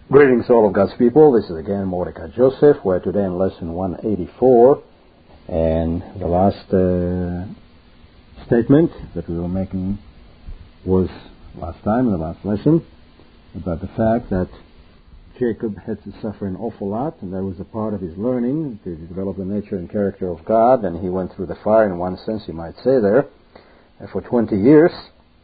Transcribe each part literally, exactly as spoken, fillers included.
Greetings all of God's people. This is again Mordecai Joseph. We're today in lesson one eighty-four, and the last uh, statement that we were making was last time in the last lesson about the fact that Jacob had to suffer an awful lot, and that was a part of his learning to develop the nature and character of God, and he went through the fire in one sense, you might say there, for twenty years,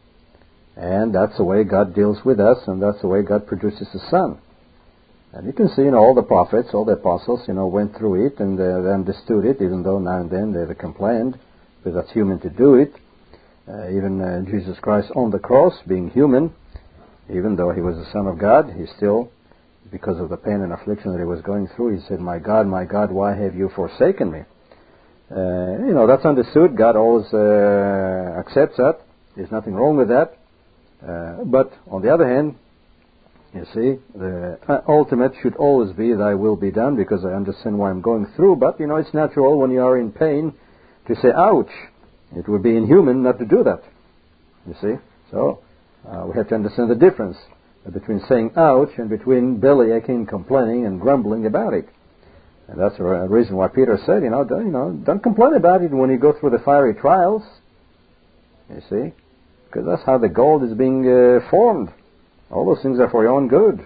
and that's the way God deals with us, and that's the way God produces the Son. And you can see, you know, all the prophets, all the apostles, you know, went through it and uh, they understood it, even though now and then they complained, because that's human to do it. Uh, even uh, Jesus Christ on the cross, being human, even though he was the Son of God, he still, because of the pain and affliction that he was going through, he said, "My God, my God, why have you forsaken me?" Uh, you know, that's understood. God always uh, accepts that. There's nothing wrong with that. Uh, but on the other hand, you see, the ultimate should always be thy will be done, because I understand why I'm going through, but, you know, it's natural when you are in pain to say, ouch. It would be inhuman not to do that. You see? So, uh, we have to understand the difference between saying ouch and between belly aching, complaining, and grumbling about it. And that's the reason why Peter said, you know, don't, you know, don't complain about it when you go through the fiery trials. You see? Because that's how the gold is being uh, formed. All those things are for your own good.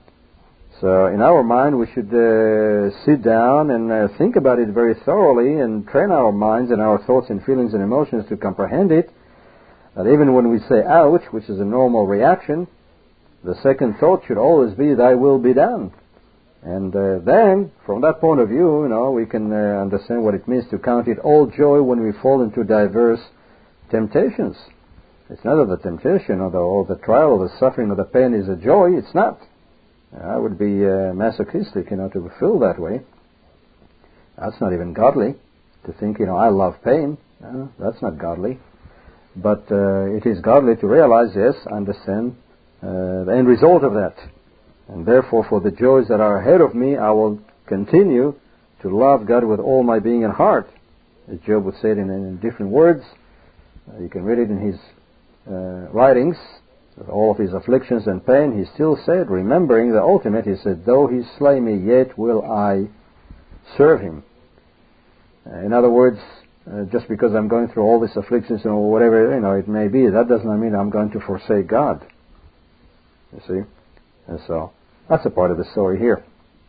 So in our mind, we should uh, sit down and uh, think about it very thoroughly and train our minds and our thoughts and feelings and emotions to comprehend it. That even when we say ouch, which is a normal reaction, the second thought should always be, thy will be done. And uh, then, from that point of view, you know, we can uh, understand what it means to count it all joy when we fall into diverse temptations. It's not that the temptation or the, or the trial or the suffering or the pain is a joy. It's not. I would be uh, masochistic, you know, to feel that way. That's not even godly, to think, you know, I love pain. No, that's not godly. But uh, it is godly to realize, yes, I understand uh, the end result of that. And therefore, for the joys that are ahead of me, I will continue to love God with all my being and heart. As Job would say it in, in different words. Uh, you can read it in his Uh, writings, with all of his afflictions and pain, he still said, remembering the ultimate, he said, though he slay me, yet will I serve him. Uh, in other words, uh, just because I'm going through all these afflictions or whatever, you know, it may be, that does not mean I'm going to forsake God. You see? And so, that's a part of the story here.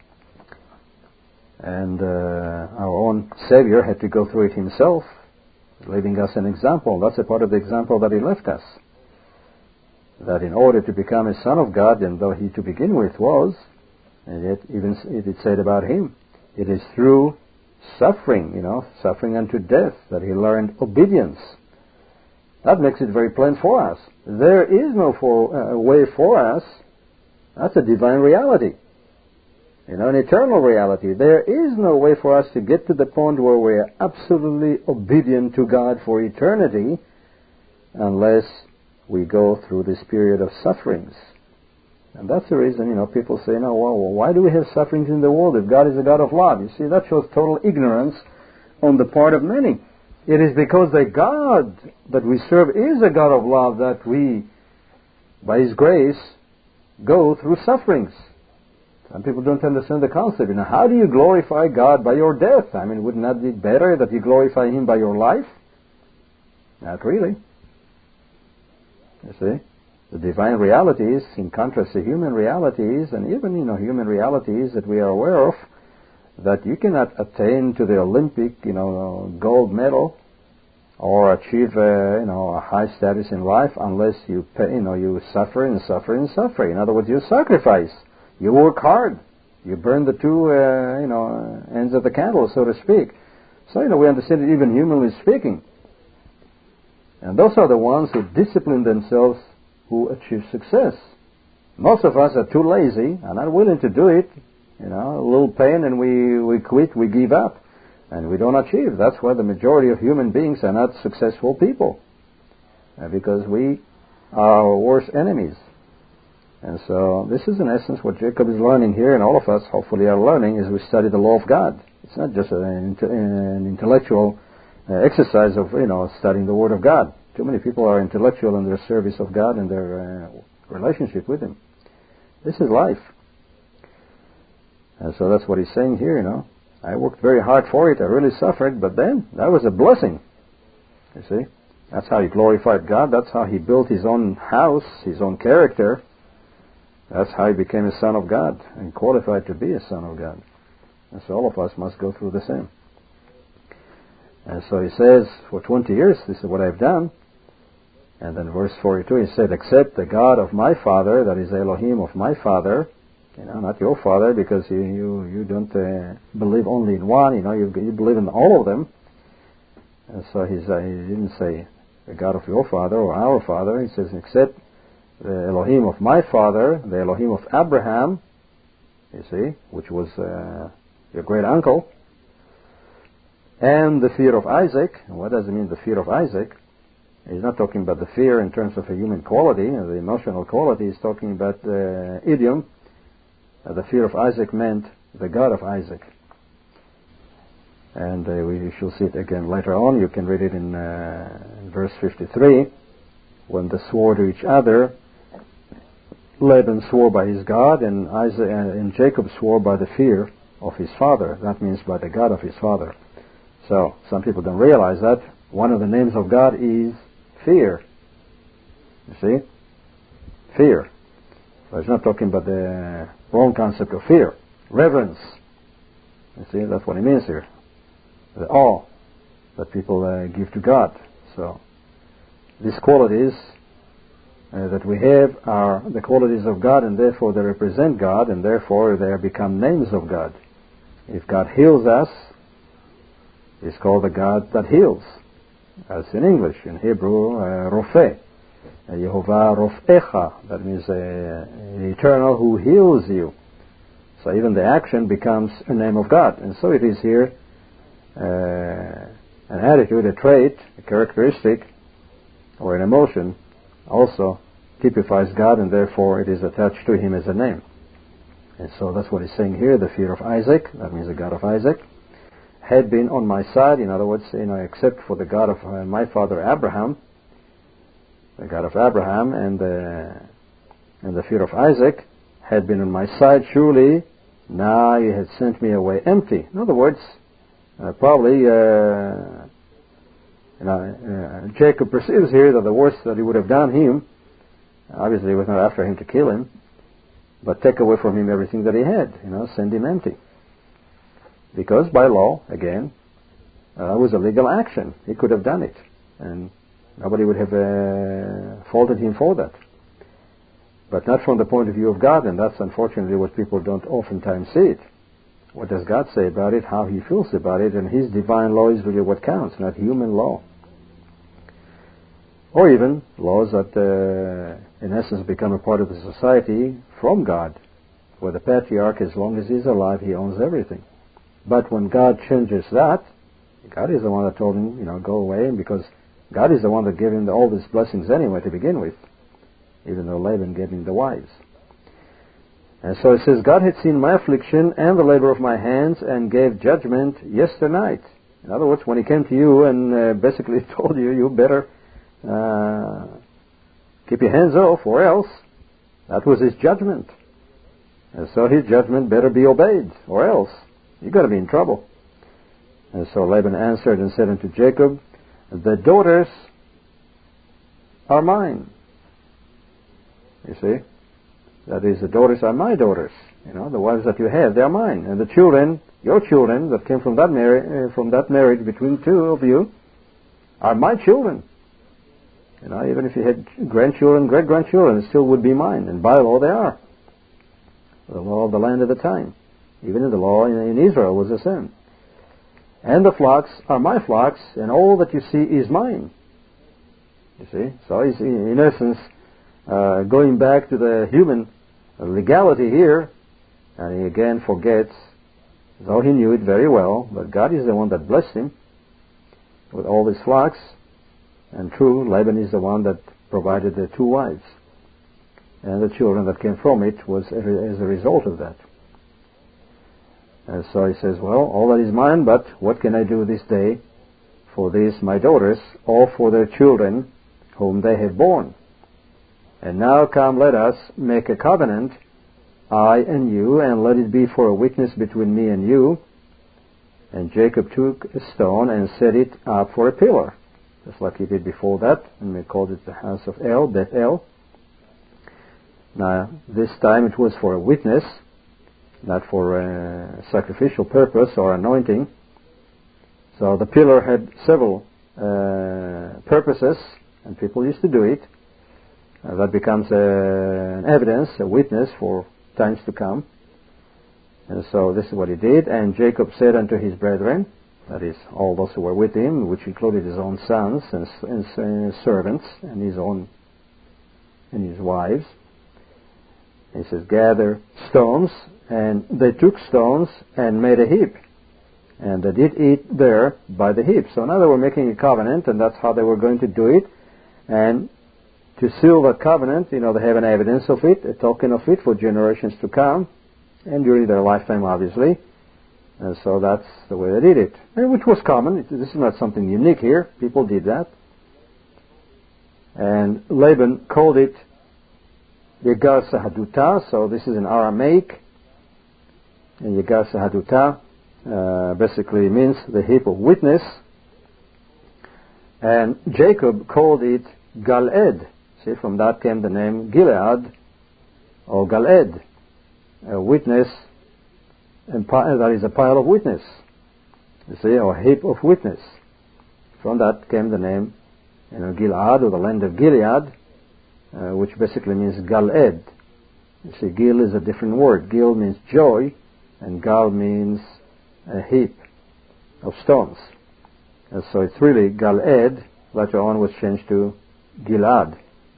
And uh, our own Savior had to go through it himself, leaving us an example. That's a part of the example that he left us. That in order to become a son of God, and though he to begin with was, and yet even it is said about him, it is through suffering, you know, suffering unto death, that he learned obedience. That makes it very plain for us. There is no for, uh, way for us. That's a divine reality. You know, an eternal reality. There is no way for us to get to the point where we are absolutely obedient to God for eternity unless we go through this period of sufferings. And that's the reason, you know, people say, no, well, why do we have sufferings in the world if God is a God of love? You see, that shows total ignorance on the part of many. It is because the God that we serve is a God of love that we, by His grace, go through sufferings. Some people don't understand the concept. You know, how do you glorify God by your death? I mean, wouldn't that be better that you glorify Him by your life? Not really. You see? The divine realities, in contrast to human realities, and even, you know, human realities that we are aware of, that you cannot attain to the Olympic, you know, gold medal or achieve, uh, you know, a high status in life unless you, pay, you know, you suffer and suffer and suffer. In other words, you sacrifice. You work hard. You burn the two, uh, you know, ends of the candle, so to speak. So, you know, we understand it even humanly speaking. And those are the ones who discipline themselves who achieve success. Most of us are too lazy and not willing to do it. You know, a little pain and we, we quit, we give up, and we don't achieve. That's why the majority of human beings are not successful people. Uh, because we are our worst enemies. And so this is in essence what Jacob is learning here, and all of us hopefully are learning as we study the law of God. It's not just an, an intellectual uh, exercise of, you know, studying the Word of God. Too many people are intellectual in their service of God and their uh, relationship with Him. This is life. And so that's what he's saying here, you know. I worked very hard for it. I really suffered, but then that was a blessing. You see? That's how he glorified God. That's how he built his own house, his own character. That's how he became a son of God and qualified to be a son of God. And so all of us must go through the same. And so he says, for twenty years, this is what I've done. And then verse forty-two, he said, except the God of my father, that is Elohim of my father, you know, not your father, because you you, you don't uh, believe only in one, you know, you, you believe in all of them. And so he's, uh, he didn't say the God of your father or our father. He says, except the Elohim of my father, the Elohim of Abraham, you see, which was uh, your great uncle, and the fear of Isaac. And what does it mean, the fear of Isaac? He's not talking about the fear in terms of a human quality, uh, the emotional quality. He's talking about the uh, idiom. Uh, the fear of Isaac meant the God of Isaac. And uh, we shall see it again later on. You can read it in, uh, in verse fifty-three. When they swore to each other, Laban swore by his God, and Isaac uh, and Jacob swore by the fear of his father. That means by the God of his father. So some people don't realize that one of the names of God is fear. You see? Fear. So it's not talking about the wrong concept of fear. Reverence. You see, that's what it means here. The awe that people uh, give to God. So these qualities uh, that we have are the qualities of God, and therefore they represent God, and therefore they become names of God. If God heals us, it's called the God that heals. As in English, in Hebrew, uh, Rofeh. Uh, Yehovah Rofecha. That means uh, eternal who heals you. So even the action becomes a name of God. And so it is here uh, an attitude, a trait, a characteristic, or an emotion also typifies God, and therefore it is attached to him as a name. And so that's what he's saying here, the fear of Isaac, that means the God of Isaac, had been on my side. In other words, you know, except for the God of uh, my father Abraham, the God of Abraham and the, and the fear of Isaac had been on my side, surely now you had sent me away empty. In other words, uh, probably uh, you know, uh, Jacob perceives here that the worst that he would have done him, obviously it was not after him to kill him, but take away from him everything that he had, you know, send him empty. Because by law, again, uh, it was a legal action. He could have done it, and nobody would have uh, faulted him for that. But not from the point of view of God, and that's unfortunately what people don't oftentimes see it. What does God say about it, how he feels about it, and his divine law is really what counts, not human law. Or even laws that, uh, in essence, become a part of the society from God, where the patriarch, as long as he's alive, he owns everything. But when God changes that, God is the one that told him, you know, go away, and because God is the one that gave him all these blessings anyway to begin with, even though Laban gave him the wives. And so it says, God had seen my affliction and the labor of my hands and gave judgment yesternight. In other words, when he came to you and uh, basically told you, you better uh, keep your hands off or else, that was his judgment. And so his judgment better be obeyed or else you're going to be in trouble. And so Laban answered and said unto Jacob, the daughters are mine. You see? That is, the daughters are my daughters. You know, the wives that you have, they are mine. And the children, your children, that came from that, mar- uh, from that marriage between two of you, are my children. You know, even if you had grandchildren, great-grandchildren, it still would be mine. And by law, they are. The law of the land at the time. Even in the law in Israel was the same. And the flocks are my flocks, and all that you see is mine. You see? So he's, in essence, uh, going back to the human legality here, and he again forgets, though he knew it very well, but God is the one that blessed him with all his flocks, and true, Laban is the one that provided the two wives. And the children that came from it was as a result of that. And so he says, well, all that is mine, but what can I do this day for these my daughters, or for their children whom they have borne? And now come, let us make a covenant, I and you, and let it be for a witness between me and you. And Jacob took a stone and set it up for a pillar, just like he did before that, and we called it the house of El, Beth El. Now, this time it was for a witness, not for a sacrificial purpose or anointing. So the pillar had several uh, purposes, and people used to do it. Uh, that becomes a, an evidence, a witness for times to come. And so this is what he did. And Jacob said unto his brethren, that is, all those who were with him, which included his own sons and, and, and servants and his own and his wives. He says, gather stones, and they took stones and made a heap. And they did eat there by the heap. So now they were making a covenant, and that's how they were going to do it. And to seal that covenant, you know, they have an evidence of it, a token of it for generations to come, and during their lifetime, obviously. And so that's the way they did it, and which was common. It, this is not something unique here. People did that. And Laban called it Yegar Sahaduta, so this is in Aramaic. And Yegar Sahaduta uh, basically means the heap of witness. And Jacob called it Galed. See, from that came the name Gilead, or Galed, a witness, and that is a pile of witness. You see, or a heap of witness. From that came the name, you know, Gilead, or the land of Gilead, uh, which basically means Galed. You see, Gil is a different word. Gil means joy, and Gal means a heap of stones. And so it's really Galed. Later on was changed to Gilad.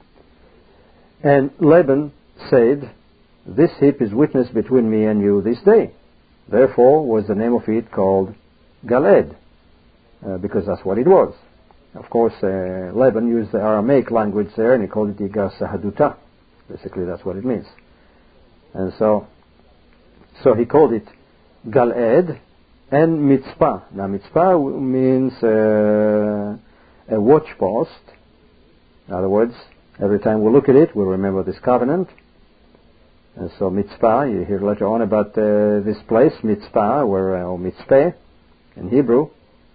And Laban said, this heap is witness between me and you this day. Therefore was the name of it called Galed, uh, because that's what it was. Of course, uh, Laban used the Aramaic language there, and he called it Yegar Sahaduta. Basically, that's what it means. And so, so he called it Galed and Mitzpah. Now, Mitzpah means uh, a watch post. In other words, every time we look at it, we remember this covenant. And so Mitzpah, you hear later on about uh, this place, Mitzpah, where, uh, or Mitzpeh in Hebrew,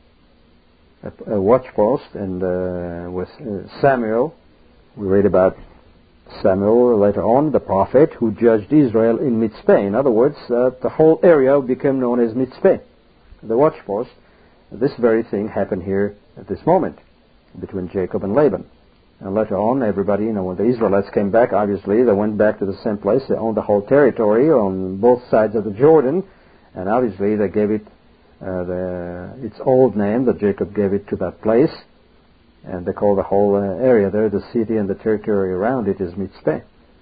a, a watch post. And uh, with uh, Samuel, we read about Samuel later on, the prophet who judged Israel in Mitzpeh. In other words, uh, the whole area became known as Mitzpeh, the watch post. This very thing happened here at this moment between Jacob and Laban. And later on, everybody, you know, when the Israelites came back, obviously, they went back to the same place. They owned the whole territory on both sides of the Jordan. And obviously, they gave it uh, the, its old name, that Jacob gave it to that place. And they call the whole uh, area there, the city and the territory around it, is Mitzpeh.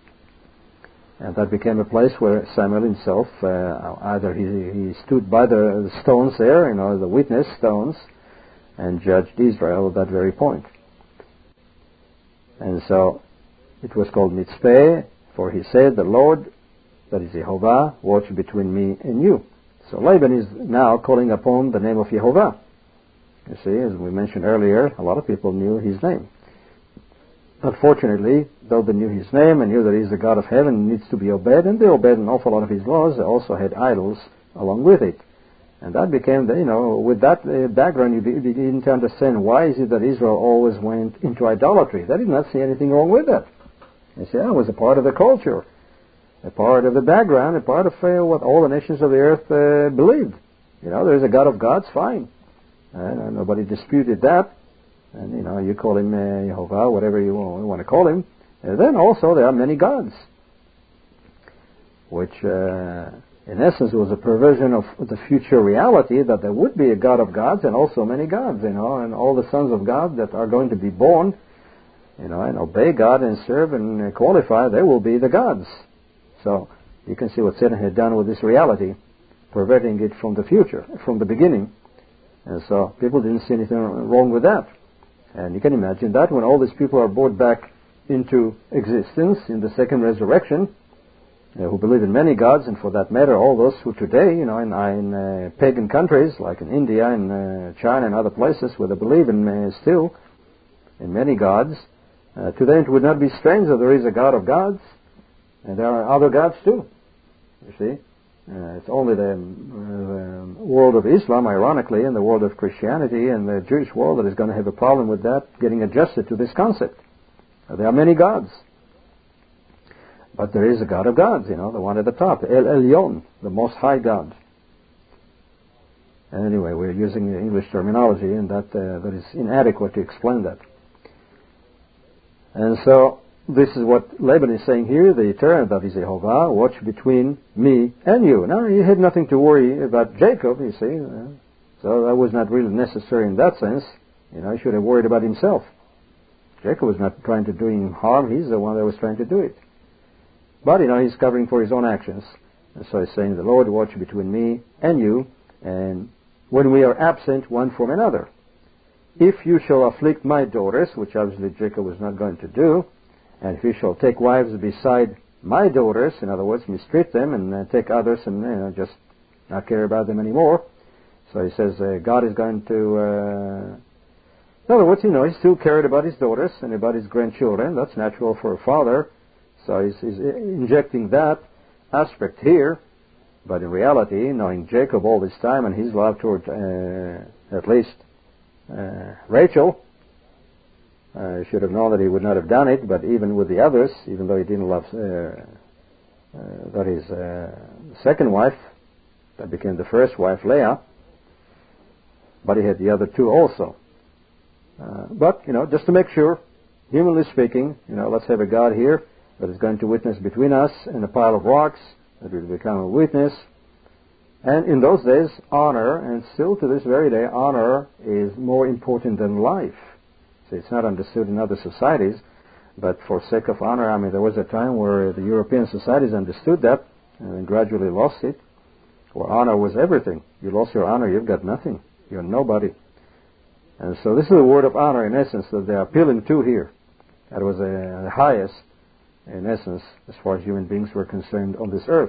And that became a place where Samuel himself, uh, either he, he stood by the, the stones there, you know, the witness stones, and judged Israel at that very point. And so it was called Mitzpeh, for he said, the Lord, that is Yehovah, watch between me and you. So Laban is now calling upon the name of Yehovah. You see, as we mentioned earlier, a lot of people knew his name. Unfortunately, though they knew his name and knew that he's the God of heaven and needs to be obeyed, and they obeyed an awful lot of his laws, they also had idols along with it. And that became, the, you know, with that uh, background, you, be, you begin to understand why is it that Israel always went into idolatry. They did not see anything wrong with that. They said, oh, it was a part of the culture, a part of the background, a part of uh, what all the nations of the earth uh, believed. You know, there's a God of gods, fine. Uh, nobody disputed that. And, you know, you call him uh, Yehovah, whatever you want to call him. And then also there are many gods, which... Uh, in essence, it was a perversion of the future reality that there would be a God of gods and also many gods, you know, and all the sons of God that are going to be born, you know, and obey God and serve and qualify, they will be the gods. So you can see what Satan had done with this reality, perverting it from the future, from the beginning. And so people didn't see anything wrong with that. And you can imagine that when all these people are brought back into existence in the second resurrection, Uh, who believe in many gods, and for that matter, all those who today, you know, in, in uh, pagan countries like in India and uh, China and other places where they believe in uh, still in many gods, uh, to them it would not be strange that there is a God of gods, and there are other gods too. You see? Uh, it's only the, uh, the world of Islam, ironically, and the world of Christianity and the Jewish world that is going to have a problem with that, getting adjusted to this concept. Uh, there are many gods. But there is a God of gods, you know, the one at the top, El Elyon, the Most High God. And anyway, we're using the English terminology, and that uh, that is inadequate to explain that. And so, this is what Laban is saying here, the Eternal, that is Jehovah, watch between me and you. Now, he had nothing to worry about Jacob, you see. Uh, so that was not really necessary in that sense. You know, he should have worried about himself. Jacob was not trying to do him harm, he's the one that was trying to do it. But, you know, he's covering for his own actions. And so he's saying, the Lord watch between me and you, and when we are absent one from another. If you shall afflict my daughters, which obviously Jacob was not going to do, and if you shall take wives beside my daughters, in other words, mistreat them and uh, take others and you know, just not care about them anymore. So he says uh, God is going to... Uh, in other words, you know, he still cared about his daughters and about his grandchildren. That's natural for a father. So he's, he's injecting that aspect here. But in reality, knowing Jacob all this time and his love toward uh, at least uh, Rachel, uh, should have known that he would not have done it. But even with the others, even though he didn't love uh, uh, that is uh, the second wife, that became the first wife, Leah, but he had the other two also. Uh, but, you know, just to make sure, humanly speaking, you know, let's have a God here that is going to witness between us and a pile of rocks, that will become a witness. And in those days, honor, and still to this very day, honor is more important than life. So it's not understood in other societies, but for sake of honor, I mean, there was a time where the European societies understood that and gradually lost it, where honor was everything. You lost your honor, you've got nothing. You're nobody. And so this is the word of honor, in essence, that they're appealing to here. That was a, the highest, in essence, as far as human beings were concerned on this earth.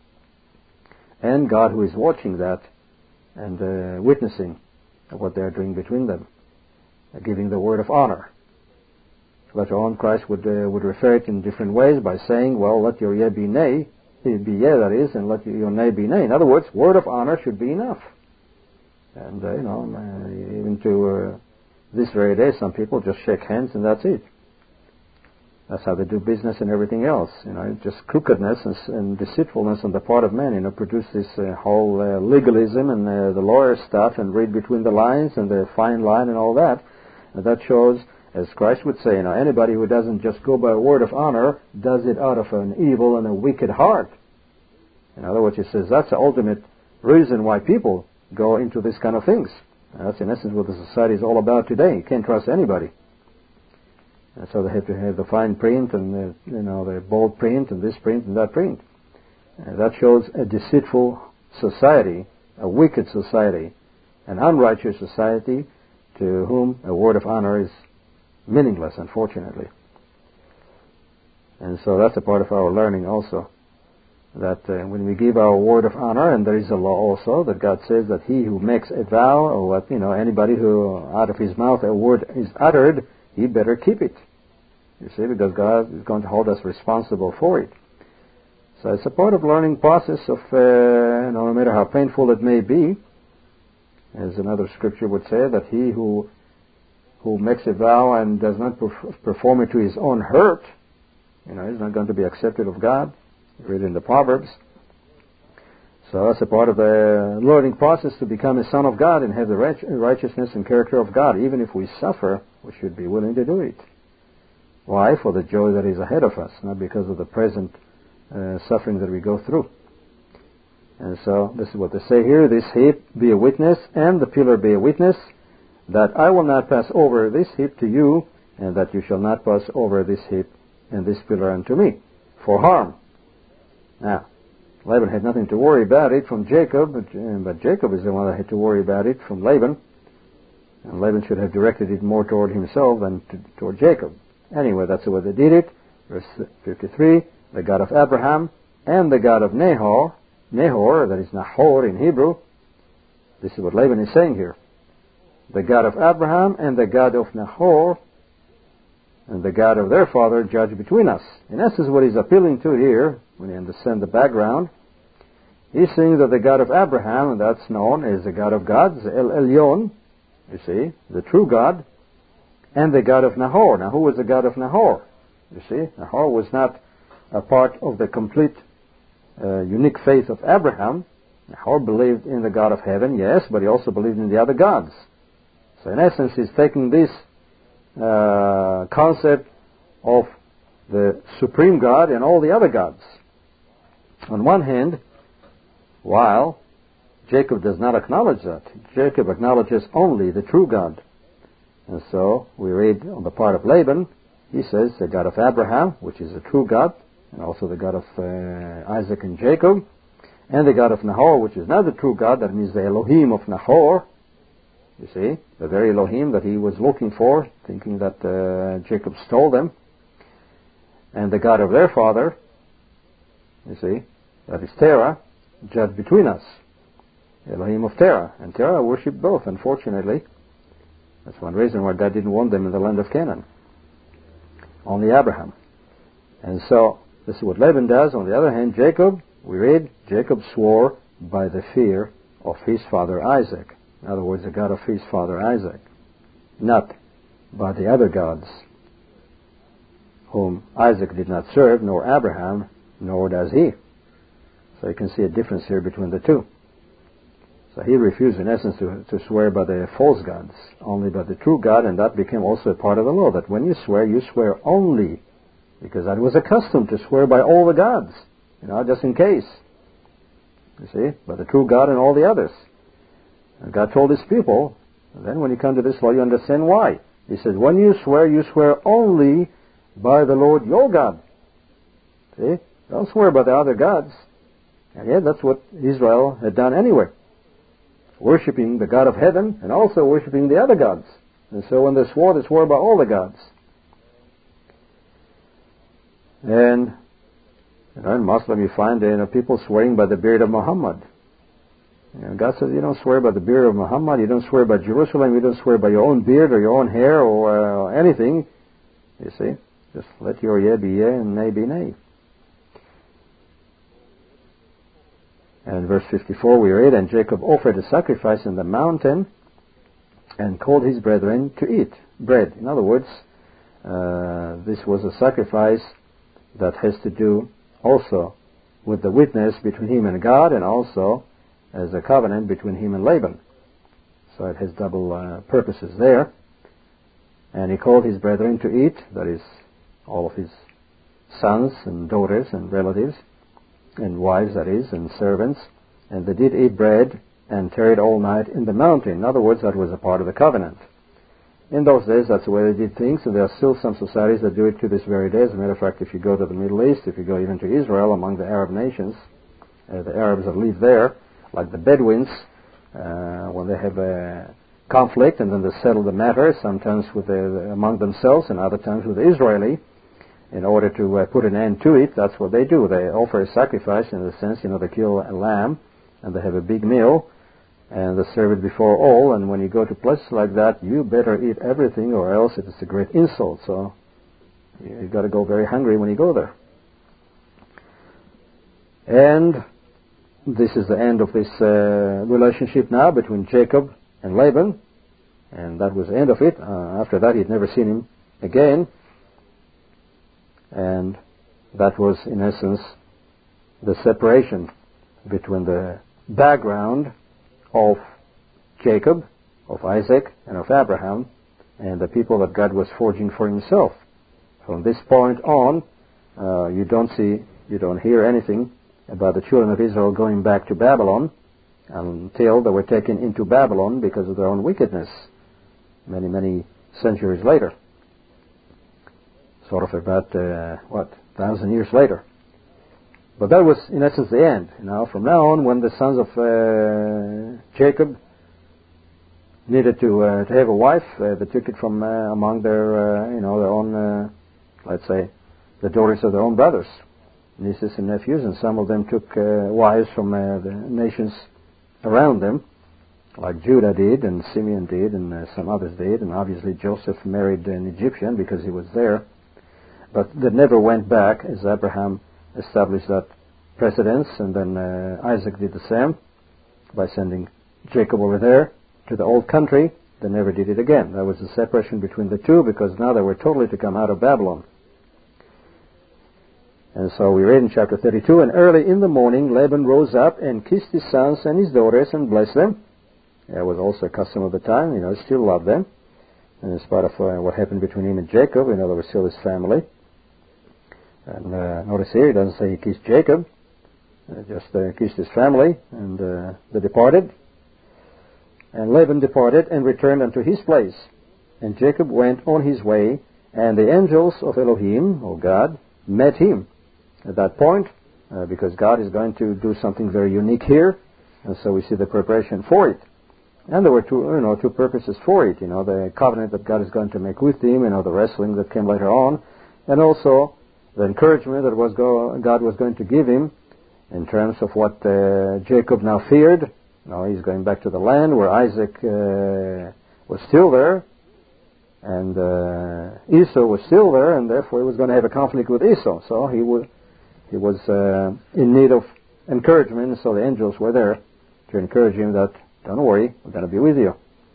And God who is watching that and uh, witnessing what they're doing between them, uh, giving the word of honor. Later on, Christ would uh, would refer it in different ways by saying, well, let your yea be nay, be yea, that is, and let your nay be nay. In other words, word of honor should be enough. And, uh, you know, uh, even to uh, this very day, some people just shake hands and that's it. That's how they do business and everything else. You know, just crookedness and, and deceitfulness on the part of men, you know, produce this uh, whole uh, legalism and uh, the lawyer stuff and read between the lines and the fine line and all that. And that shows, as Christ would say, you know, anybody who doesn't just go by a word of honor does it out of an evil and a wicked heart. In other words, he says that's the ultimate reason why people go into this kind of things. And that's in essence what the society is all about today. You can't trust anybody. And so they have to have the fine print and the, you know, the bold print and this print and that print. And that shows a deceitful society, a wicked society, an unrighteous society to whom a word of honor is meaningless, unfortunately. And so that's a part of our learning also. That uh, when we give our word of honor, and there is a law also that God says that he who makes a vow, or what, you know, anybody who out of his mouth a word is uttered, he better keep it. You see, because God is going to hold us responsible for it. So it's a part of learning process of, uh, you know, no matter how painful it may be, as another scripture would say, that he who who makes a vow and does not perform it to his own hurt, you know, is not going to be accepted of God. Read in the Proverbs. So that's a part of the learning process to become a son of God and have the righteousness and character of God. Even if we suffer, we should be willing to do it. Why? For the joy that is ahead of us, not because of the present uh, suffering that we go through. And so this is what they say here: this heap be a witness, and the pillar be a witness, that I will not pass over this heap to you, and that you shall not pass over this heap and this pillar unto me, for harm. Now, Laban had nothing to worry about it from Jacob, but, but Jacob is the one that had to worry about it from Laban. And Laban should have directed it more toward himself than to, toward Jacob. Anyway, that's the way they did it. Verse fifty-three, the God of Abraham and the God of Nahor, Nahor, that is Nahor in Hebrew. This is what Laban is saying here. The God of Abraham and the God of Nahor and the God of their father judge between us. In essence, what he's appealing to here, when you understand the background, He's saying that the God of Abraham, and that's known as the God of gods, El Elyon, you see, the true God, and the God of Nahor. Now, who was the God of Nahor? You see, Nahor was not a part of the complete, uh, unique faith of Abraham. Nahor believed in the God of heaven, yes, but he also believed in the other gods. So, in essence, he's taking this uh, concept of the supreme God and all the other gods. On one hand, while Jacob does not acknowledge that, Jacob acknowledges only the true God. And so we read on the part of Laban, he says the God of Abraham, which is the true God, and also the God of uh, Isaac and Jacob, and the God of Nahor, which is not the true God, that means the Elohim of Nahor, you see, the very Elohim that he was looking for, thinking that uh, Jacob stole them, and the God of their father, you see, that is Terah, judge between us. Elohim of Terah. And Terah worshipped both, unfortunately. That's one reason why God didn't want them in the land of Canaan. Only Abraham. And so, this is what Laban does. On the other hand, Jacob, we read, Jacob swore by the fear of his father Isaac. In other words, the God of his father Isaac. Not by the other gods, whom Isaac did not serve, nor Abraham, nor does he. So you can see a difference here between the two. So he refused, in essence, to, to swear by the false gods, only by the true God, and that became also a part of the law, that when you swear, you swear only, because I was accustomed to swear by all the gods, you know, just in case. You see, by the true God and all the others. And God told his people, and then when you come to this law, you understand why. He says, when you swear, you swear only by the Lord your God. See? Don't swear by the other gods. And yet that's what Israel had done anyway. Worshipping the God of heaven and also worshipping the other gods. And so when they swore, they swore by all the gods. And you know, in Muslim you find you know, people swearing by the beard of Muhammad. You know, God says you don't swear by the beard of Muhammad, you don't swear by Jerusalem, you don't swear by your own beard or your own hair or uh, anything. You see, just let your yea be yea and nay be nay. And verse fifty-four we read, and Jacob offered a sacrifice in the mountain and called his brethren to eat bread. In other words, uh, this was a sacrifice that has to do also with the witness between him and God, and also as a covenant between him and Laban. So it has double uh, purposes there. And he called his brethren to eat, that is, all of his sons and daughters and relatives, and wives, that is, and servants, and they did eat bread and tarried all night in the mountain. In other words, that was a part of the covenant. In those days, that's the way they did things, and there are still some societies that do it to this very day. As a matter of fact, if you go to the Middle East, if you go even to Israel, among the Arab nations, uh, the Arabs that live there, like the Bedouins, uh, when they have a conflict and then they settle the matter, sometimes with the, among themselves and other times with the Israeli, in order to uh, put an end to it, that's what they do. They offer a sacrifice in the sense, you know, they kill a lamb and they have a big meal and they serve it before all. And when you go to places like that, you better eat everything or else it is a great insult. So you've got to go very hungry when you go there. And this is the end of this uh, relationship now between Jacob and Laban. And that was the end of it. Uh, after that, he'd never seen him again. And that was, in essence, the separation between the background of Jacob, of Isaac, and of Abraham, and the people that God was forging for himself. From this point on, uh, you don't see, you don't hear anything about the children of Israel going back to Babylon until they were taken into Babylon because of their own wickedness, many, many centuries later. Sort of about, uh, what, thousand years later. But that was, in essence, the end. You know, from now on, when the sons of uh, Jacob needed to uh, to have a wife, uh, they took it from uh, among their, uh, you know, their own, uh, let's say, the daughters of their own brothers, nieces and nephews, and some of them took uh, wives from uh, the nations around them, like Judah did, and Simeon did, and uh, some others did, and obviously Joseph married an Egyptian because he was there. But they never went back, as Abraham established that precedence, and then uh, Isaac did the same by sending Jacob over there to the old country. They never did it again. There was a separation between the two because now they were totally to come out of Babylon. And so we read in chapter thirty-two, and early in the morning Laban rose up and kissed his sons and his daughters and blessed them. That was also a custom of the time. You know, he still loved them. And in spite of uh, what happened between him and Jacob, you know, they were still his family. And uh, notice here, he doesn't say he kissed Jacob. Uh, just uh, kissed his family, and uh, they departed. And Laban departed and returned unto his place. And Jacob went on his way, and the angels of Elohim, or God, met him at that point, uh, because God is going to do something very unique here, and so we see the preparation for it. And there were two, you know, two purposes for it. You know, the covenant that God is going to make with him, you know, the wrestling that came later on, and also the encouragement that was go, God was going to give him in terms of what uh, Jacob now feared. Now he's going back to the land where Isaac uh, was still there, and uh, Esau was still there, and therefore he was going to have a conflict with Esau. So he would. He was uh, in need of encouragement, so the angels were there to encourage him that, don't worry, we're going to be with you.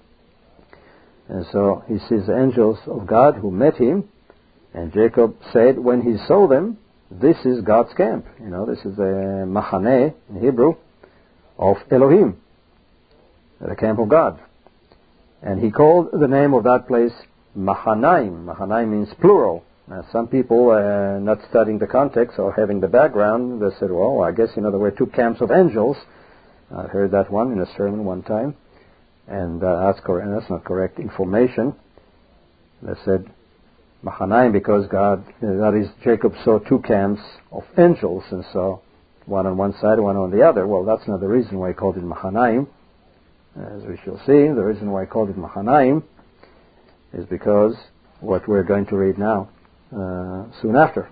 And so he sees the angels of God who met him, and Jacob said when he saw them, this is God's camp. You know, this is the Machaneh in Hebrew of Elohim, the camp of God. And he called the name of that place Mahanaim. Mahanaim means plural. Now, some people, uh, not studying the context or having the background, they said, well, I guess, you know, there were two camps of angels. I heard that one in a sermon one time, and uh, that's, cor- that's not correct information. They said Mahanaim because God, uh, that is, Jacob saw two camps of angels, and so one on one side, one on the other. Well, that's not the reason why he called it Mahanaim. As we shall see, the reason why he called it Mahanaim is because what we're going to read now. Uh, soon after.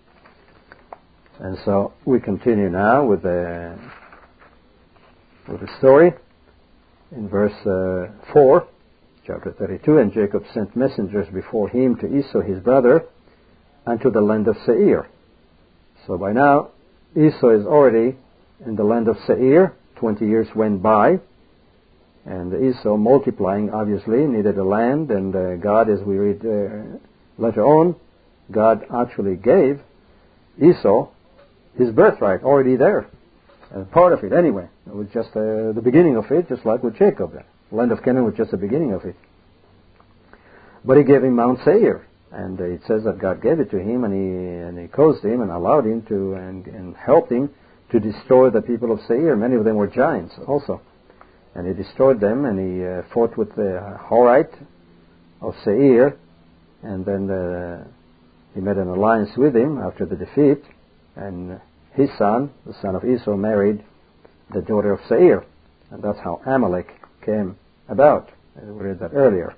And so we continue now with the with the story in verse uh, four, chapter thirty-two. And Jacob sent messengers before him to Esau his brother unto the land of Seir. So by now Esau is already in the land of Seir. Twenty years went by, and Esau, multiplying, obviously needed a land, and uh, God, as we read uh, later on, God actually gave Esau his birthright already there. Uh, part of it anyway. It was just uh, the beginning of it, just like with Jacob. The land of Canaan was just the beginning of it. But he gave him Mount Seir. And uh, it says that God gave it to him, and he and he caused him and allowed him to and, and helped him to destroy the people of Seir. Many of them were giants also. And he destroyed them, and he uh, fought with the Horite of Seir, and then uh, he made an alliance with him after the defeat, and his son, the son of Esau, married the daughter of Seir. And that's how Amalek came about. We read that earlier.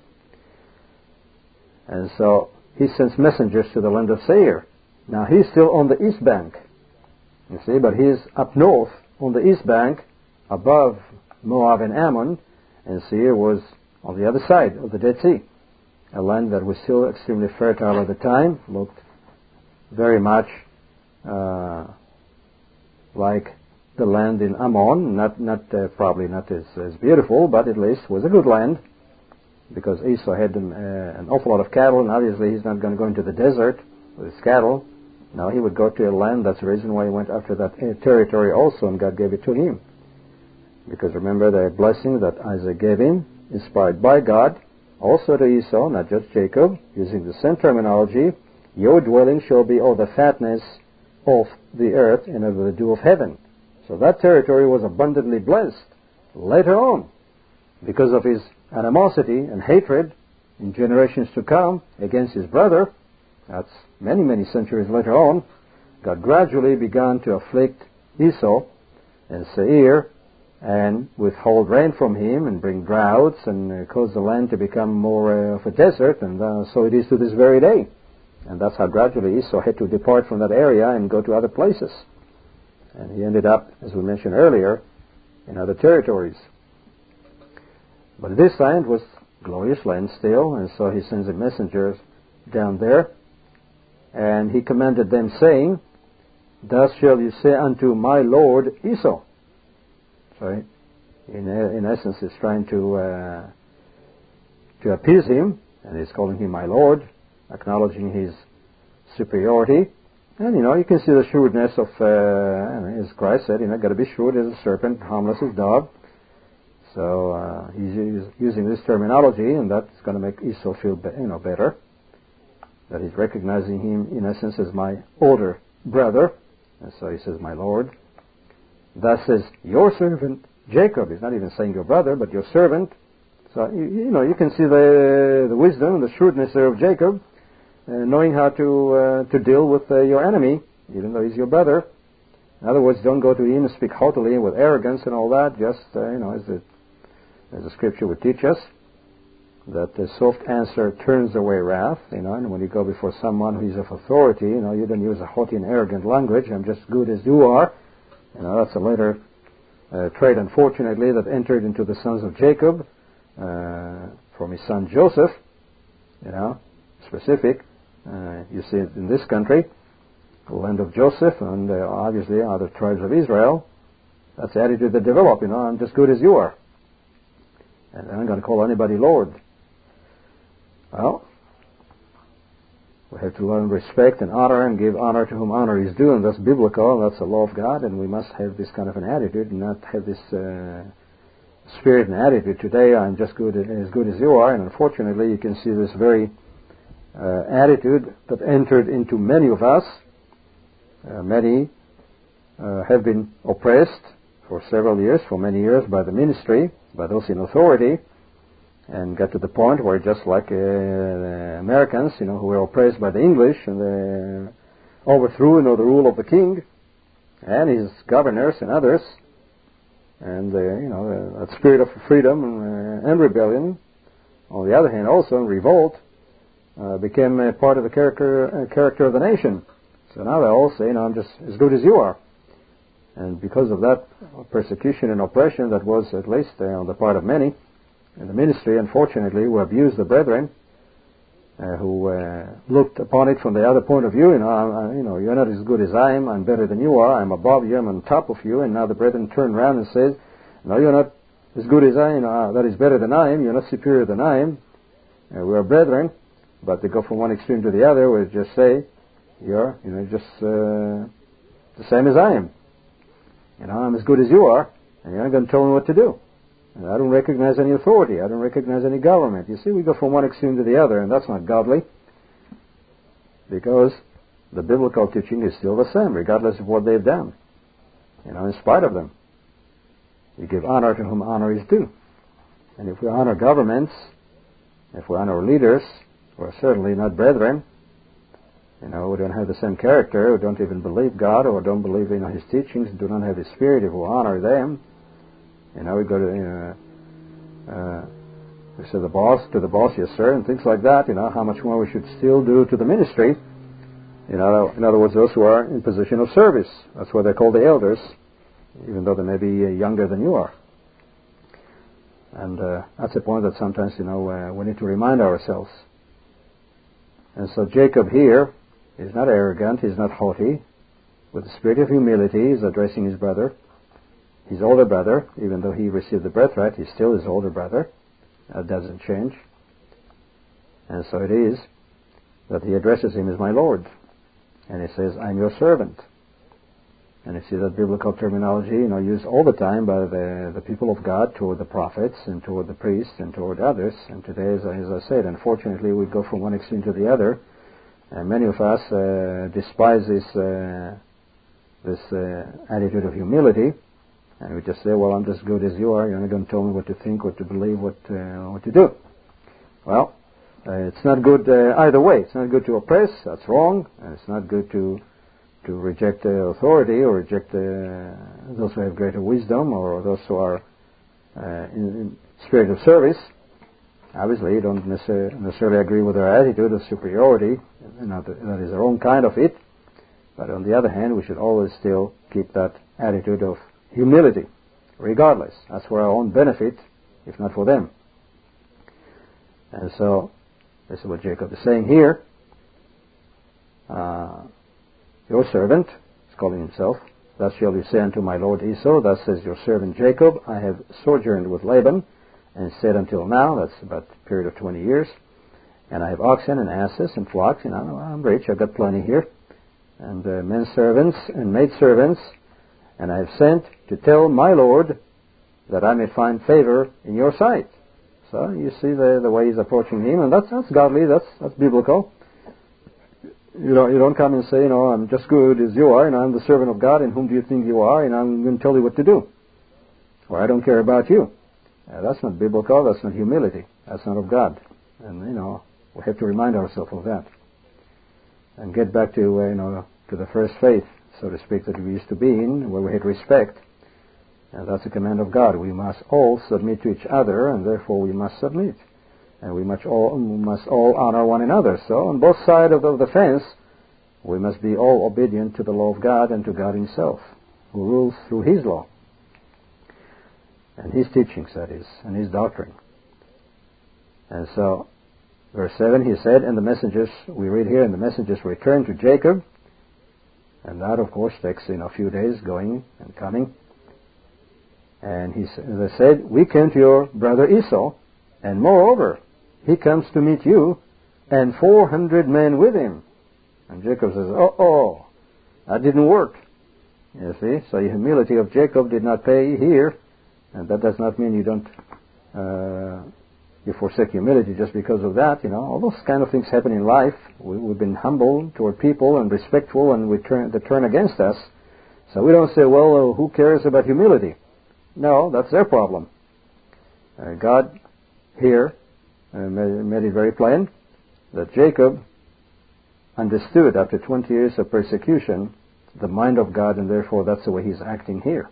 And so he sends messengers to the land of Seir. Now he's still on the east bank, you see, but he's up north on the east bank above Moab and Ammon, and Seir was on the other side of the Dead Sea. A land that was still extremely fertile at the time, looked very much uh, like the land in Ammon, not not uh, probably not as, as beautiful, but at least was a good land, because Esau had um, uh, an awful lot of cattle, and obviously he's not going to go into the desert with his cattle. No, he would go to a land. That's the reason why he went after that uh, territory also, and God gave it to him. Because remember the blessing that Isaac gave him, inspired by God, also to Esau, not just Jacob, using the same terminology, your dwelling shall be of the fatness of the earth and of the dew of heaven. So that territory was abundantly blessed later on, because of his animosity and hatred in generations to come against his brother. That's many, many centuries later on. God gradually began to afflict Esau and Seir, and withhold rain from him, and bring droughts, and uh, cause the land to become more uh, of a desert, and uh, so it is to this very day. And that's how gradually Esau had to depart from that area and go to other places. And he ended up, as we mentioned earlier, in other territories. But this land was glorious land still, and so he sends the messengers down there, and he commanded them, saying, thus shall you say unto my Lord Esau. So in, in essence, he's trying to uh, to appease him, and he's calling him my Lord, acknowledging his superiority. And, you know, you can see the shrewdness of, uh, as Christ said, you know, got to be shrewd as a serpent, harmless as a dove. So uh, he's, he's using this terminology, and that's going to make Esau feel, be, you know, better. That he's recognizing him, in essence, as my older brother. And so he says, my Lord. Thus says, your servant Jacob. He's not even saying your brother, but your servant. So, you, you know, you can see the the wisdom and the shrewdness there of Jacob, uh, knowing how to uh, to deal with uh, your enemy, even though he's your brother. In other words, don't go to him and speak haughtily with arrogance and all that. Just, uh, you know, as the, as the scripture would teach us, that the soft answer turns away wrath, you know, and when you go before someone who is of authority, you know, you don't use a haughty and arrogant language, I'm just good as you are. You know, that's a later uh, trait, unfortunately, that entered into the sons of Jacob uh, from his son Joseph, you know, specific. Uh, you see it in this country, the land of Joseph, and uh, obviously other tribes of Israel. That's the attitude that developed, you know, I'm just good as you are. And I'm going to call anybody Lord. Well, we have to learn respect and honor and give honor to whom honor is due, and that's biblical, and that's the law of God, and we must have this kind of an attitude and not have this uh, spirit and attitude. Today, I'm just good as good as you are, and unfortunately, you can see this very uh, attitude that entered into many of us. Uh, many uh, have been oppressed for several years, for many years, by the ministry, by those in authority, and got to the point where, just like uh, the Americans, you know, who were oppressed by the English, and they overthrew, you know, the rule of the king and his governors and others, and uh, you know, uh, that spirit of freedom and, uh, and rebellion, on the other hand, also revolt, uh, became a part of the character uh, character of the nation. So now they all say, you know, I'm just as good as you are. And because of that persecution and oppression that was, at least uh, on the part of many in the ministry, unfortunately, who abused the brethren, uh, who uh, looked upon it from the other point of view, you know, I, you know, you're not as good as I am, I'm better than you are, I'm above you, I'm on top of you, and now the brethren turn around and says, no, you're not as good as I am, you know, that is better than I am, you're not superior than I am, uh, we're brethren, but they go from one extreme to the other, we just say, you're, you know, just uh, the same as I am. You know, I'm as good as you are, and you're not going to tell me what to do. And I don't recognize any authority. I don't recognize any government. You see, we go from one extreme to the other, and that's not godly, because the biblical teaching is still the same, regardless of what they've done. You know, in spite of them. You give honor to whom honor is due. And if we honor governments, if we honor leaders, we're certainly not brethren. You know, we don't have the same character, we don't even believe God, or don't believe in His teachings, do not have His Spirit. If we honor them, you know, we go to, you know, uh, we say the boss, to the boss, yes sir, and things like that, you know, how much more we should still do to the ministry. You know, in other words, those who are in position of service. That's why they're called the elders, even though they may be younger than you are. And uh, that's a point that sometimes, you know, uh, we need to remind ourselves. And so Jacob here is not arrogant, he's not haughty. With the spirit of humility, he's addressing his brother, his older brother. Even though he received the birthright, he's still his older brother. That doesn't change. And so it is that he addresses him as my Lord. And he says, I'm your servant. And you see that biblical terminology, you know, used all the time by the, the people of God toward the prophets and toward the priests and toward others. And today, as I, as I said, unfortunately, we go from one extreme to the other. And many of us uh, despise this, uh, this uh, attitude of humility. And we just say, well, I'm just good as you are. You're not going to tell me what to think, what to believe, what, uh, what to do. Well, uh, it's not good uh, either way. It's not good to oppress. That's wrong. And it's not good to to reject uh, authority or reject uh, those who have greater wisdom or those who are uh, in, in spirit of service. Obviously, you don't necessarily, necessarily agree with their attitude of superiority. You know, that is their own kind of it. But on the other hand, we should always still keep that attitude of humility, regardless. That's for our own benefit, if not for them. And so, this is what Jacob is saying here. Uh, Your servant, he's calling himself. Thus shall you say unto my lord Esau, thus says your servant Jacob, I have sojourned with Laban, and said until now, that's about a period of twenty years, and I have oxen and asses and flocks, and I'm rich, I've got plenty here, and uh, men servants and maid servants, and I have sent to tell my lord that I may find favor in your sight. So you see the the way he's approaching him, and that's that's godly, that's that's biblical. You don't you don't come and say, you know, I'm just good as you are, and I'm the servant of God, and whom do you think you are, and I'm going to tell you what to do, or I don't care about you. Uh, that's not biblical. That's not humility. That's not of God. And you know, we have to remind ourselves of that, and get back to uh, you know to the first faith, so to speak, that we used to be in, where we had respect. And that's a command of God. We must all submit to each other, and therefore we must submit. And we must all, we must all honor one another. So on both sides of the fence, we must be all obedient to the law of God and to God himself, who rules through his law. And his teachings, that is, and his doctrine. And so, verse seven, he said, and the messengers, we read here, and the messengers returned to Jacob. And that, of course, takes in a few days going and coming. And he, they said, we came to your brother Esau, and moreover, he comes to meet you, and four hundred men with him. And Jacob says, oh, oh, that didn't work. You see, so the humility of Jacob did not pay here, and that does not mean you don't, uh, you forsake humility just because of that. You know, all those kind of things happen in life. We, we've been humble toward people and respectful, and we turn, they turn against us. So we don't say, well, uh, who cares about humility? No, that's their problem. Uh, God here uh, made, made it very plain that Jacob understood after twenty years of persecution the mind of God, and therefore that's the way he's acting here.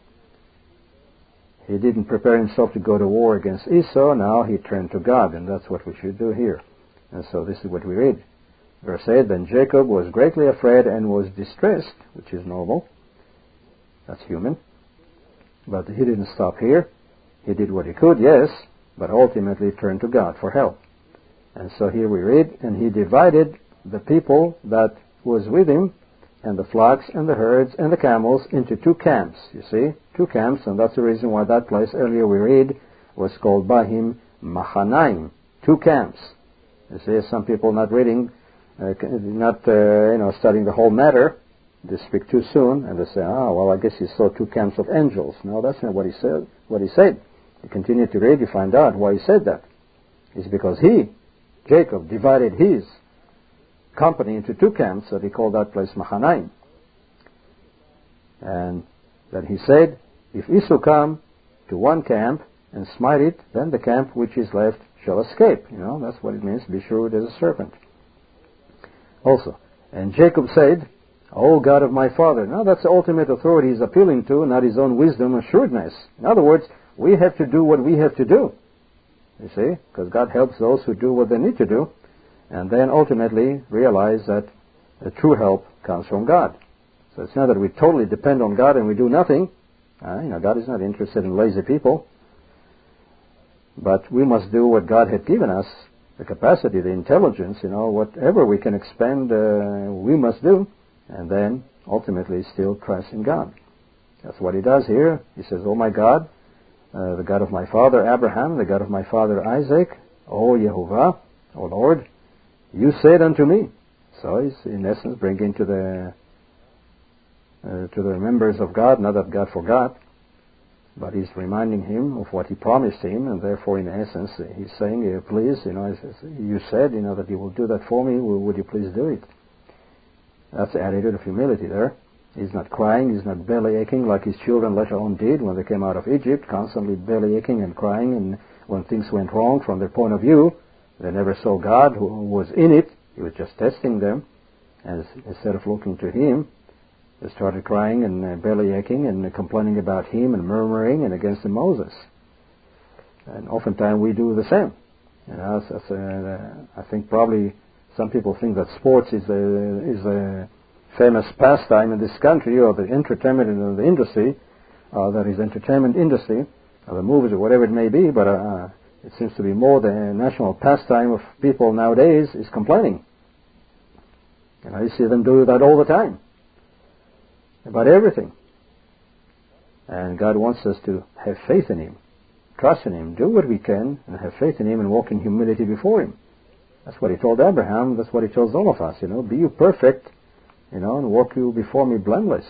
He didn't prepare himself to go to war against Esau. Now he turned to God, and that's what we should do here. And so this is what we read. Verse eight, then Jacob was greatly afraid and was distressed, which is normal. That's human. But he didn't stop here. He did what he could, yes, but ultimately turned to God for help. And so here we read, and he divided the people that was with him, and the flocks and the herds and the camels, into two camps. You see, two camps, and that's the reason why that place earlier we read was called by him Mahanaim, two camps. You see, some people not reading, uh, not uh, you know studying the whole matter. They speak too soon, and they say, "Ah, well, I guess he saw two camps of angels." No, that's not what he said. What he said. You continue to read, you find out why he said that. It's because he, Jacob, divided his company into two camps, that he called that place Mahanaim. And that he said, if Esau come to one camp and smite it, then the camp which is left shall escape. You know, that's what it means, be shrewd as a serpent. Also, and Jacob said, O God of my father. Now that's the ultimate authority he's appealing to, not his own wisdom or shrewdness. In other words, we have to do what we have to do. You see, because God helps those who do what they need to do, and then ultimately realize that the true help comes from God. So it's not that we totally depend on God and we do nothing. Uh, you know, God is not interested in lazy people. But we must do what God had given us, the capacity, the intelligence, you know, whatever we can expend, uh, we must do. And then, ultimately, still trust in God. That's what he does here. He says, Oh my God, uh, the God of my father Abraham, the God of my father Isaac, O Yehovah, O Lord, you said unto me. So he's, in essence, bringing to the uh, to the members of God, not that God forgot, but he's reminding him of what he promised him, and therefore, in essence, he's saying, please, you know, you said, you know, that you will do that for me, would you please do it? That's the attitude of humility there. He's not crying, he's not belly aching like his children later on did when they came out of Egypt, constantly belly aching and crying, and when things went wrong from their point of view, they never saw God who was in it. He was just testing them. And instead of looking to him, they started crying and belly aching and complaining about him and murmuring and against Moses. And oftentimes we do the same. You know, that's, that's a, I think probably some people think that sports is a, is a famous pastime in this country, or the entertainment in the industry, uh, that is entertainment industry, or the movies or whatever it may be, but uh, it seems to be more the national pastime of people nowadays is complaining. And I see them do that all the time. about everything. And God wants us to have faith in Him, trust in Him, do what we can, and have faith in Him and walk in humility before Him. That's what He told Abraham. That's what He tells all of us. You know, be you perfect, you know, and walk you before me blameless.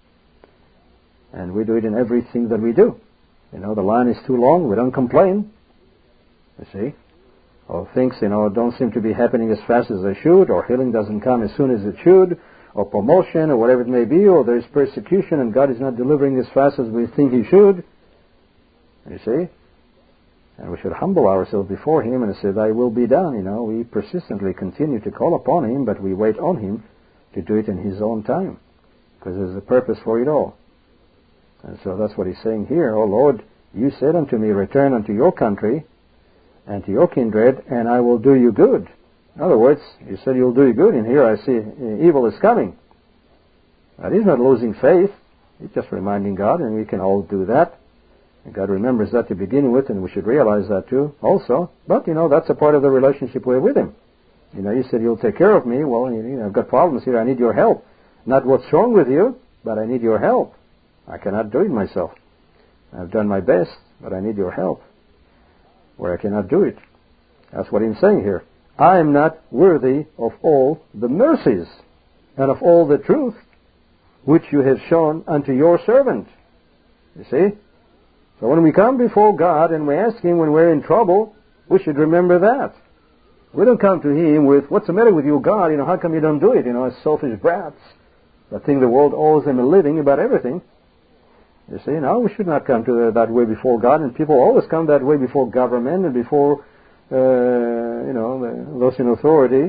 And we do it in everything that we do. You know, the line is too long. We don't complain. You see, or things, you know, don't seem to be happening as fast as they should, or healing doesn't come as soon as it should, or promotion, or whatever it may be, or there's persecution and God is not delivering as fast as we think He should. You see? And we should humble ourselves before Him and say, Thy will be done. You know, we persistently continue to call upon Him, but we wait on Him to do it in His own time, because there's a purpose for it all. And so that's what He's saying here. Oh Lord, You said unto me, return unto your country and to your kindred, and I will do you good. In other words, You said You'll do you good, and here I see evil is coming. But He's not losing faith. He's just reminding God, and we can all do that. And God remembers that to begin with, and we should realize that too also. But, you know, that's a part of the relationship we're with Him. You know, You said You'll take care of me. Well, you know, I've got problems here. I need Your help. Not what's wrong with you, but I need Your help. I cannot do it myself. I've done my best, but I need Your help where I cannot do it. That's what He's saying here. I am not worthy of all the mercies and of all the truth which You have shown unto Your servant. You see? So when we come before God and we ask Him when we're in trouble, we should remember that. We don't come to Him with, what's the matter with you, God? You know, how come You don't do it? You know, as selfish brats that think the world owes them a living about everything. You see, no, we should not come to that way before God, and people always come that way before government and before, uh, you know, the, those in authority.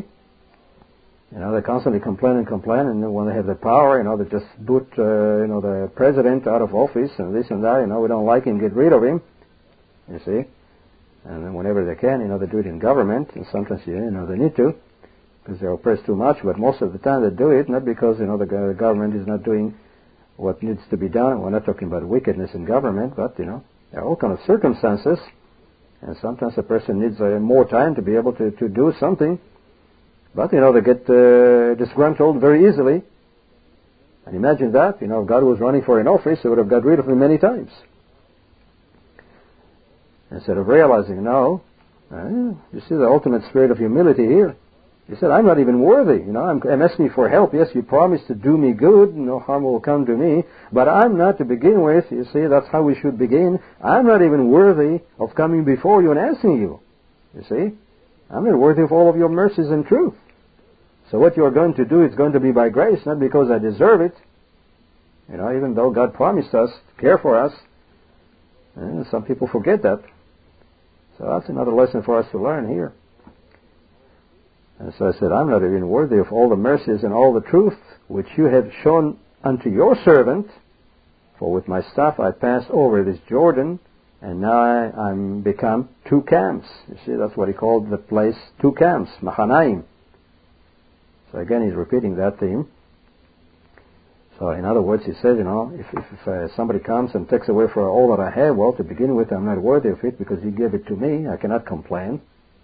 You know, they constantly complain and complain, and when they have the power, you know, they just boot, uh, you know, the president out of office and this and that. You know, we don't like him, get rid of him. You see, and then whenever they can, you know, they do it in government, and sometimes, you know, they need to because they're oppressed too much. But most of the time, they do it not because, you know, the, the government is not doing what needs to be done. We're not talking about wickedness in government, but, you know, there are all kinds of circumstances, and sometimes a person needs uh, more time to be able to, to do something. But, you know, they get uh, disgruntled very easily. And imagine that, you know, if God was running for an office, He would have got rid of him many times. Instead of realizing, no, uh, you see the ultimate spirit of humility here. He said, I'm not even worthy. You know, I'm, I'm asking for help. Yes, You promised to do me good. No harm will come to me. But I'm not to begin with. You see, that's how we should begin. I'm not even worthy of coming before You and asking You. You see, I'm not worthy of all of Your mercies and truth. So what You're going to do is going to be by grace, not because I deserve it. You know, even though God promised us to care for us. And some people forget that. So that's another lesson for us to learn here. And so I said, I'm not even worthy of all the mercies and all the truth which You have shown unto Your servant. For with my staff I passed over this Jordan, and now I, I'm become two camps. You see, that's what he called the place, two camps, Mahanaim. So again, he's repeating that theme. So in other words, he says, you know, if, if, if uh, somebody comes and takes away for all that I have, well, to begin with, I'm not worthy of it because You gave it to me. I cannot complain.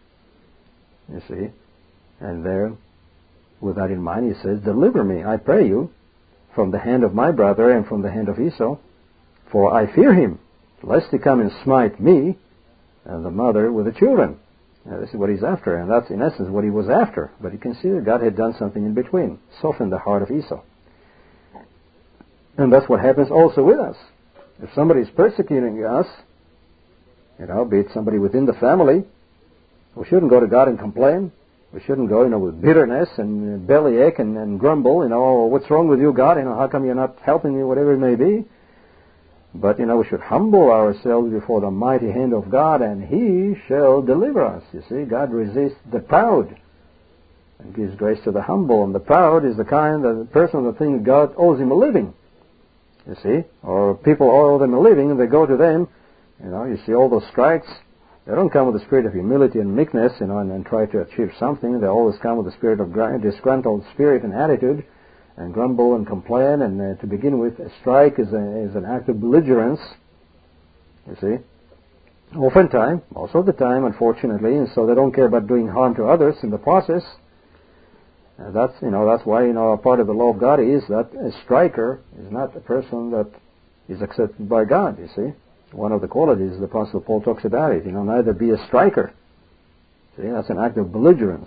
You see. And there, with that in mind, he says, deliver me, I pray You, from the hand of my brother and from the hand of Esau, for I fear him, lest he come and smite me and the mother with the children. Now, this is what he's after, and that's in essence what he was after. But you can see that God had done something in between, softened the heart of Esau. And that's what happens also with us. If somebody is persecuting us, you know, be it somebody within the family, we shouldn't go to God and complain. We shouldn't go, you know, with bitterness and bellyache and, and grumble, you know, oh, what's wrong with you, God? You know, how come You're not helping me, whatever it may be. But, you know, we should humble ourselves before the mighty hand of God, and He shall deliver us. You see, God resists the proud and gives grace to the humble. And the proud is the kind of the person that thinks God owes him a living. You see, or people owe them a living, and they go to them. You know, you see all those strikes. They don't come with the spirit of humility and meekness, you know, and, and try to achieve something. They always come with the spirit of disgruntled spirit and attitude, and grumble and complain. And uh, to begin with, a strike is, a, is an act of belligerence. You see, oftentimes, most of the time, unfortunately, and so they don't care about doing harm to others in the process. Uh, that's, you know, that's why, you know, a part of the law of God is that a striker is not a person that is accepted by God, you see. One of the qualities the Apostle Paul talks about it, you know, neither be a striker. See, that's an act of belligerence.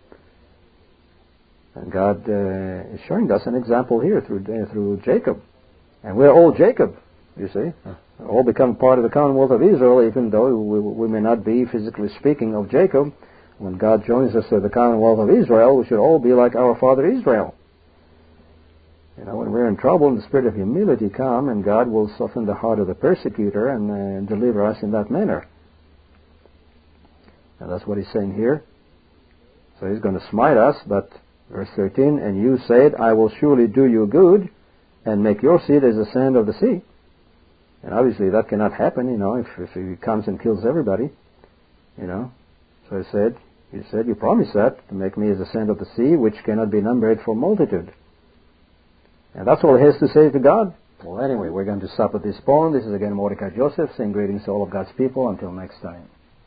And God uh, is showing us an example here through uh, through Jacob. And we're all Jacob, you see. We're all become part of the Commonwealth of Israel, even though we, we may not be, physically speaking, of Jacob. When God joins us to the Commonwealth of Israel, we should all be like our father Israel. You know, when we're in trouble, the spirit of humility come, and God will soften the heart of the persecutor and uh, deliver us in that manner. And that's what he's saying here. So he's going to smite us, but verse thirteen, and you said, I will surely do you good, and make your seed as the sand of the sea. And obviously that cannot happen, you know, if, if he comes and kills everybody, you know. So he said, he said, you promised that, to make me as the sand of the sea, which cannot be numbered for multitude. And that's all he has to say to God. Well, anyway, we're going to stop at this point. This is again Mordecai Joseph saying greetings to all of God's people. Until next time.